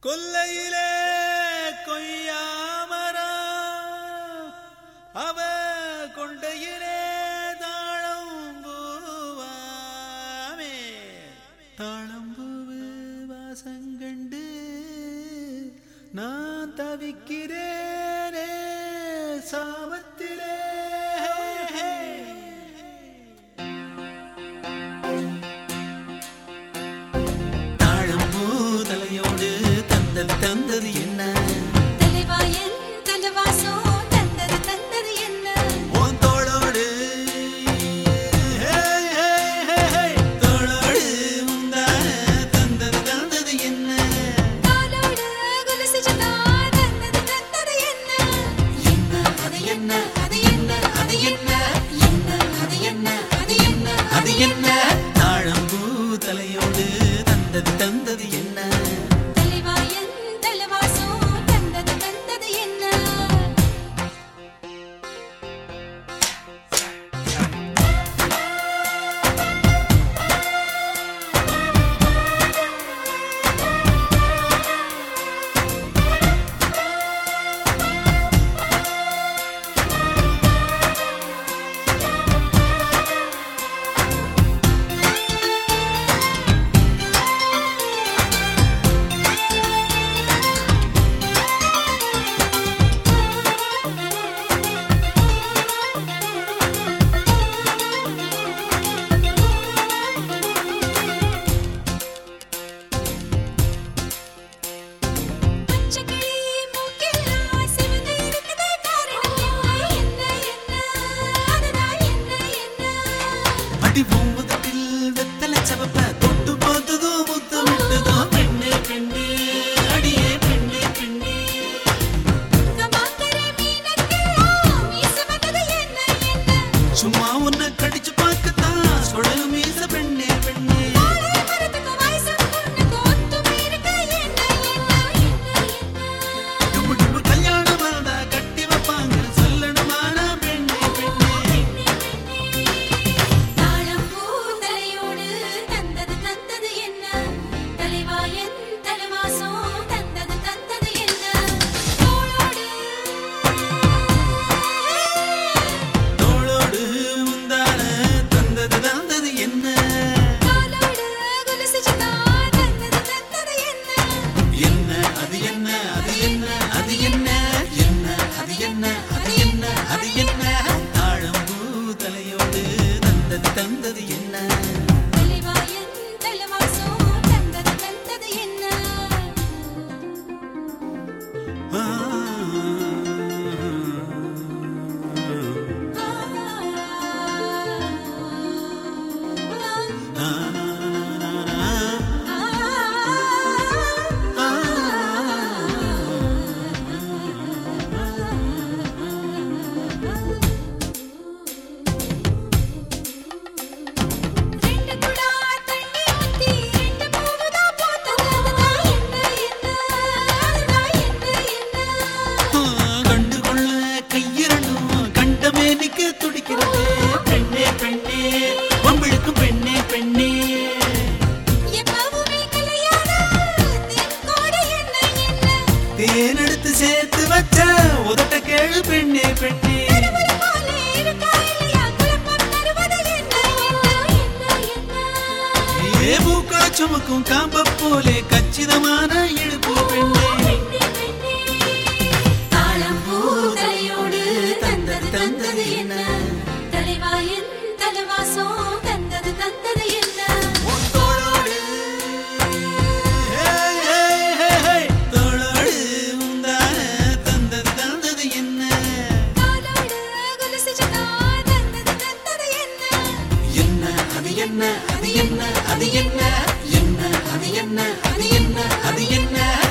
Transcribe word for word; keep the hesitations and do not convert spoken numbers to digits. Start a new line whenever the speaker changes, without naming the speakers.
கொல்லையிலே கொய்யாமரா அவ கொண்டையிலே தாழம்பூவாமே தாழம்பூவு வாசங்கண்டு நான் தவிக்கிறேனே சாமத்திலே தந்தது என்ன
தலைவாயன் தலவாசோ தந்தது தந்தது என்ன
உன் தோளோடு தோளோடு உந்தான தந்தது தந்தது என்ன
காலோடு குலசிஜதா தந்தது தந்தது என்ன
என்ன அது என்ன அது என்ன அது என்ன என்ன அது என்ன அது என்ன அது என்ன தாழம்பூ தலையோடு தந்தது தந்தது என்ன அடிபூமுதத்தில் வெத்தலை சவப்ப தொட்டு போத்ததோ முத்து விட்டதோ பெண்ணே பெண்ணே அடியே பெண்ணே பெண்ணே
கமாக்கரே மீனக்கே மீச வந்தது என்ன என்ன
சும்மா உன்னை கடிச்சு பார்க்கத்தான் சுழல் மீச பெண்ணே பெண்ணே
ஆளே மரத்துக்கு வயசு பொண்ணுக்கு ஒத்து மீறுக்க என்ன என்ன என்ன
டுபு டுபு கல்யாணம் வந்தா கட்டி வைப்பாங்க சொல்லணுமானா பெண்ணே பெண்ணே
தாழம்பூ தலையோடு தந்தது தந்தது என்ன தலைவாயன் தலவாசோ தந்தது தந்தது என்ன தோளோடு
தோளோடு உந்தான தந்தது தந்தது என்ன
காலோடு குலசிஜதா தந்தது தந்தது என்ன
என்ன அது என்ன அது என்ன அது என்ன என்ன அது என்ன அது என்ன அது என்ன தாழம்பூ தலையோடு தந்தது தந்தது என்ன
தலைவாயன் தலவாசோ தந்தது தந்தது என்ன
ஆ, ஆ, ஆ,
ரெண்டு குடா தண்ணி ஊத்தி ரெண்டு பூவுதா போத்தது அதுதான் என்ன என்ன அதுதான் என்ன என்ன
கண்டுகொள்ள கையிரண்டும் கண்டமேனிக்கு துடிக்கிறது பெண்ணே பெண்ணே வம்பிழுக்கும் பெண்ணே பெண்ணே
எப்பவுமே கலையாத தென்கோடி என்ன என்ன
தேனெடுத்து சேர்த்து வச்ச உதட்ட கேளு பெண்ணே பெண்ணே
நடுவுல போலே இருக்கா இல்லையா குழப்பம் தருவது என்ன என்ன என்ன என்ன
ஏ பூக்கள சுமக்கும் காம்ப போலே கச்சிதமான இழுப்பு பெண்ணே
தாழம்பூ தலையோடு தந்தது தந்தது என்ன தலைவாயன் தலவாசோ தந்தது தந்தது என்ன
உன் தோளோடு ஹே, ஹே, ஹே, ஹே, தோளோடு உந்தான தந்தது தந்தது என்ன
காலோடு குலசிஜதா தந்தது தந்தது என்ன
என்ன அது என்ன அது என்ன அது என்ன என்ன அது என்ன அது என்ன அது என்ன